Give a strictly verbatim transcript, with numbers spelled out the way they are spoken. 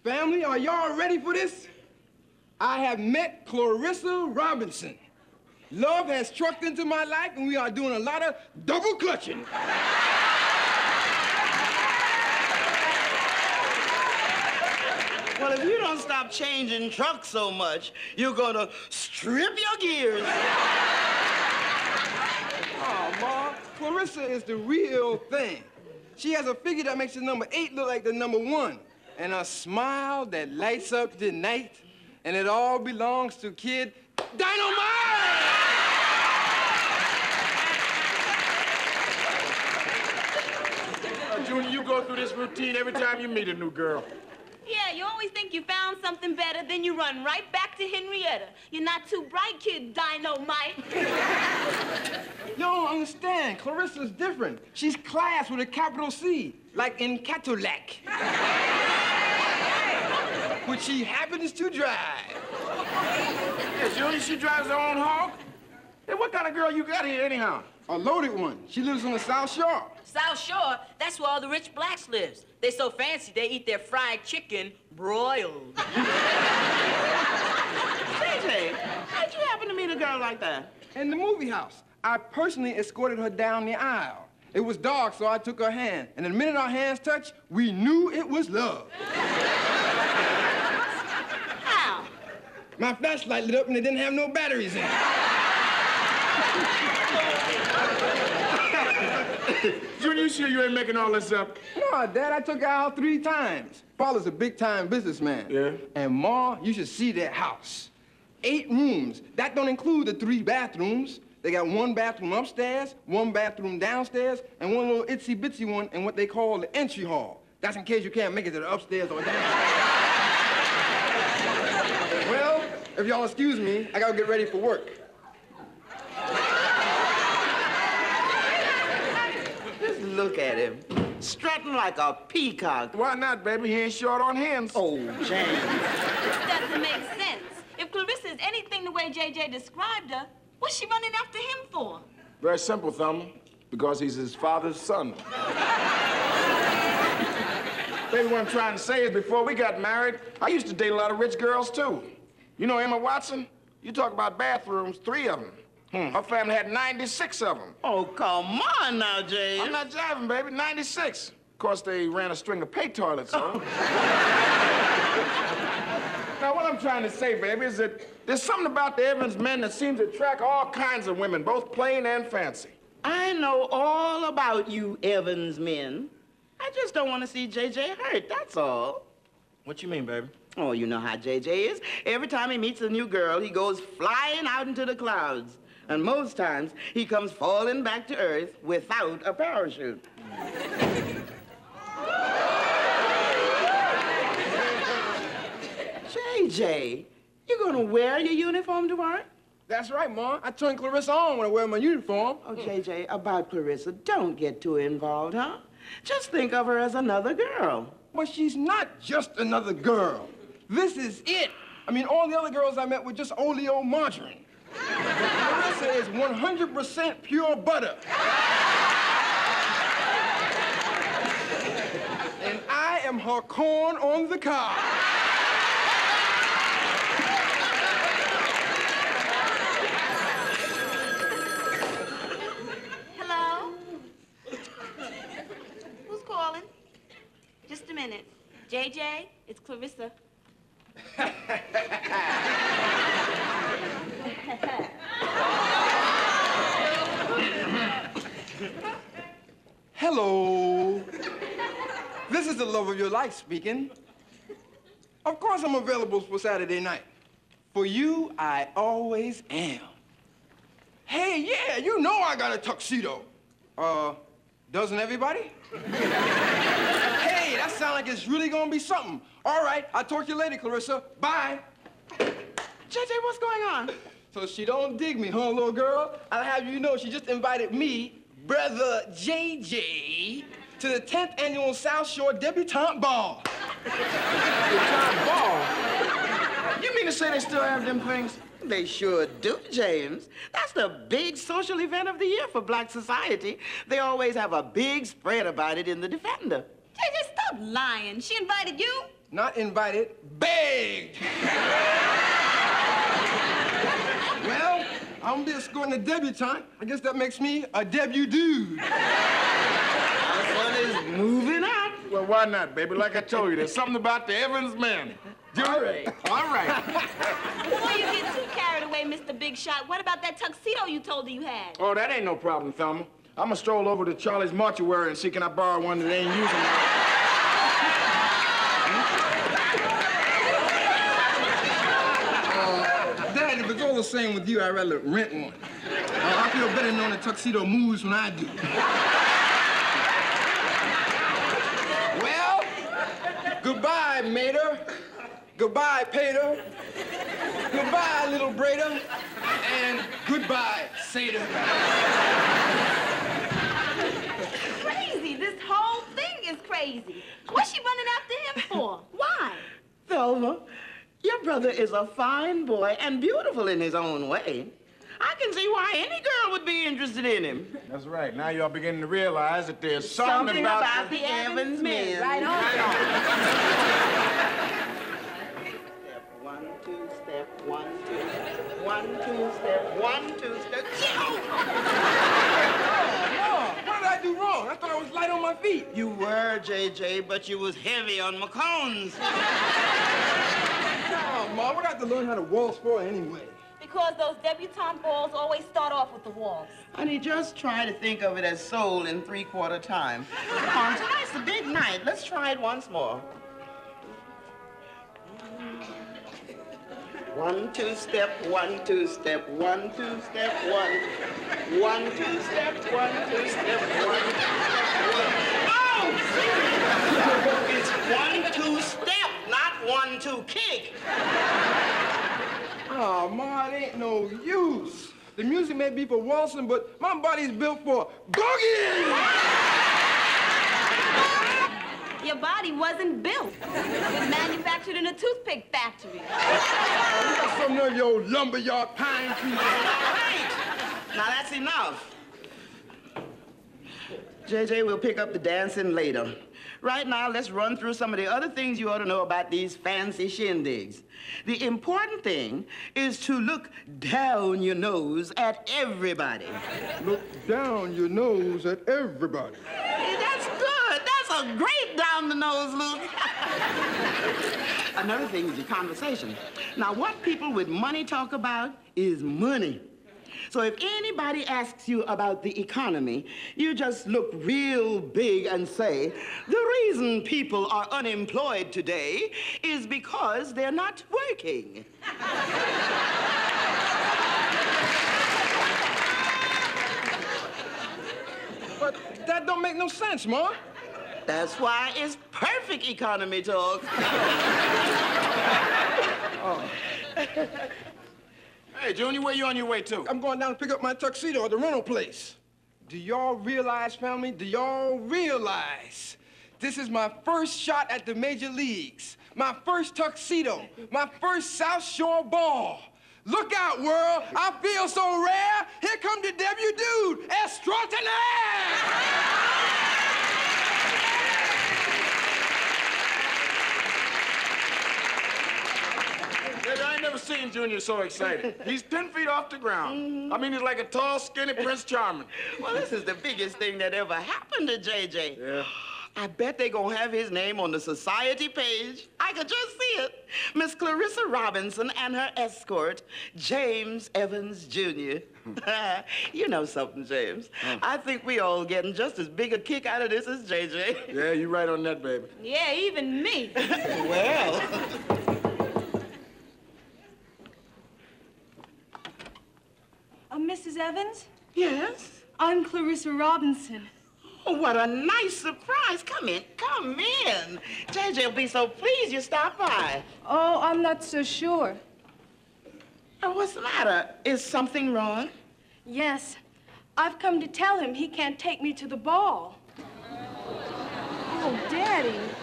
Family, are y'all ready for this? I have met Clarissa Robinson. Love has trucked into my life, and we are doing a lot of double clutching. Well, if you don't stop changing trucks so much, you're gonna strip your gears. Oh, Ma, Clarissa is the real thing. She has a figure that makes the number eight look like the number one, and a smile that lights up the night, and it all belongs to Kid Dynamite! Uh, Junior, you go through this routine every time you meet a new girl. Yeah, you always think you found something better, then you run right back to Henrietta. You're not too bright, Kid Dynamite. You don't understand. Clarissa's different. She's class with a capital C, like in Cadillac. Which she happens to drive. Yeah, Junior, she drives her own hog? Hey, what kind of girl you got here anyhow? A loaded one. She lives on the South Shore. South Shore, that's where all the rich blacks lives. They so fancy, they eat their fried chicken broiled. J J, how'd you happen to meet a girl like that? In the movie house. I personally escorted her down the aisle. It was dark, so I took her hand. And the minute our hands touched, we knew it was love. How? My flashlight lit up and it didn't have no batteries in it. Junior, you sure you ain't making all this up? No, Dad, I took her out three times. Father's a big-time businessman. Yeah? And Ma, you should see their house. Eight rooms. That don't include the three bathrooms. They got one bathroom upstairs, one bathroom downstairs, and one little itsy-bitsy one in what they call the entry hall. That's in case you can't make it to the upstairs or downstairs. Well, if y'all excuse me, I gotta get ready for work. Just look at him, strutting like a peacock. Why not, baby? He ain't short on hands. Oh, James. This doesn't make sense. If Clarissa is anything the way J J described her, what's she running after him for? Very simple, Thelma. Because he's his father's son. Baby, what I'm trying to say is before we got married, I used to date a lot of rich girls, too. You know Emma Watson? You talk about bathrooms, three of them. Hmm. Her family had ninety-six of them. Oh, come on now, James. I'm not jiving, baby. ninety-six. Of course, they ran a string of pay toilets, so. Now, what I'm trying to say, baby, is that there's something about the Evans men that seems to attract all kinds of women, both plain and fancy. I know all about you Evans men. I just don't want to see J J hurt, that's all. What you mean, baby? Oh, you know how J J is. Every time he meets a new girl, he goes flying out into the clouds. And most times, he comes falling back to Earth without a parachute. J J, you gonna wear your uniform to work? That's right, Ma. I turn Clarissa on when I wear my uniform. Oh, J J, about Clarissa, don't get too involved, huh? Just think of her as another girl. But she's not just another girl. This is it. I mean, all the other girls I met were just oleo margarine. Clarissa is one hundred percent pure butter. And I am her corn on the cob. Hello? Who's calling? Just a minute. J J, it's Clarissa. Hello. This is the love of your life speaking. Of course I'm available for Saturday night. For you, I always am. Hey, yeah, you know I got a tuxedo. Uh, doesn't everybody? Hey, that sounds like it's really gonna be something. All right, I'll talk to you later, Clarissa. Bye. J J, what's going on? So she don't dig me, huh, little girl? I'll have you know she just invited me, brother J J, to the tenth annual South Shore Debutante Ball. Debutante ball? You mean to say they still have them things? They sure do, James. That's the big social event of the year for Black society. They always have a big spread about it in the Defender. J J, stop lying. She invited you? not invited, begged. Well, I'm gonna be escorting a debutante. I guess that makes me a debut dude. Our son is moving out. Well, why not, baby? Like I told you, there's something about the Evans men. All right. All right. Before you get too carried away, Mister Big Shot, what about that tuxedo you told her you had? Oh, that ain't no problem, Thelma. I'm gonna stroll over to Charlie's mortuary and see can I borrow one that ain't using Uh, Dad, if it's all the same with you, I'd rather rent one. Uh, I feel better knowing the tuxedo moves when I do. Well, goodbye, Mater. Goodbye, Pater. Goodbye, little Brader. And goodbye, Satyr. Crazy. This whole thing is crazy. What's she running after him for? Why? Thelma, your brother is a fine boy and beautiful in his own way. I can see why any girl would be interested in him. that. That's right. Now y'all beginning to realize that there's something, Something about, about the Evans men. Right on. Step one, two, step one, two, one, two, step one, two, step. Mom, what did I do wrong? I thought I was light on my feet. You were, J J, but you was heavy on McCones. Oh, Mom, what do I have to learn how to waltz for anyway? Because those debutante balls always start off with the waltz. Honey, just try to think of it as soul in three-quarter time. Come on, tonight's the big night. Let's try it once more. One, two, step, one, two, step, one, two, step, one. One, two, step, one, two, step, one. Oh! It's one, two, step, not one, two, kick. Oh, Ma, it ain't no use. The music may be for waltzing, but my body's built for boogie! Your body wasn't built. It was manufactured in a toothpick factory. You got some of your lumberyard pine trees. All right. Now that's enough. J J will pick up the dancing later. Right now, let's run through some of the other things you ought to know about these fancy shindigs. The important thing is to look down your nose at everybody. Look down your nose at everybody. Hey, that's good. That's a great down-the-nose look. Another thing is your conversation. Now, what people with money talk about is money. So if anybody asks you about the economy, you just look real big and say, the reason people are unemployed today is because they're not working. But that don't make no sense, Ma. That's why it's perfect economy talk. Oh. Hey, Junior, where you on your way to? I'm going down to pick up my tuxedo at the rental place. Do y'all realize, family? Do y'all realize this is my first shot at the major leagues? My first tuxedo, my first South Shore ball. Look out, world. I feel so rare. Here come the debut dude, extraordinaire! I ain't never seen Junior so excited. He's ten feet off the ground. Mm-hmm. I mean, he's like a tall, skinny Prince Charming. Well, this is the biggest thing that ever happened to J J. Yeah. I bet they're gonna have his name on the society page. I could just see it. Miss Clarissa Robinson and her escort, James Evans, Junior You know something, James. Huh. I think we all getting just as big a kick out of this as J J. Yeah, you're right on that, baby. Yeah, even me. Well. Uh, Missus Evans? Yes? I'm Clarissa Robinson. Oh, what a nice surprise. Come in, come in. J J will be so pleased you stopped by. Oh, I'm not so sure. Oh, what's the matter? Is something wrong? Yes. I've come to tell him he can't take me to the ball. Oh, Daddy.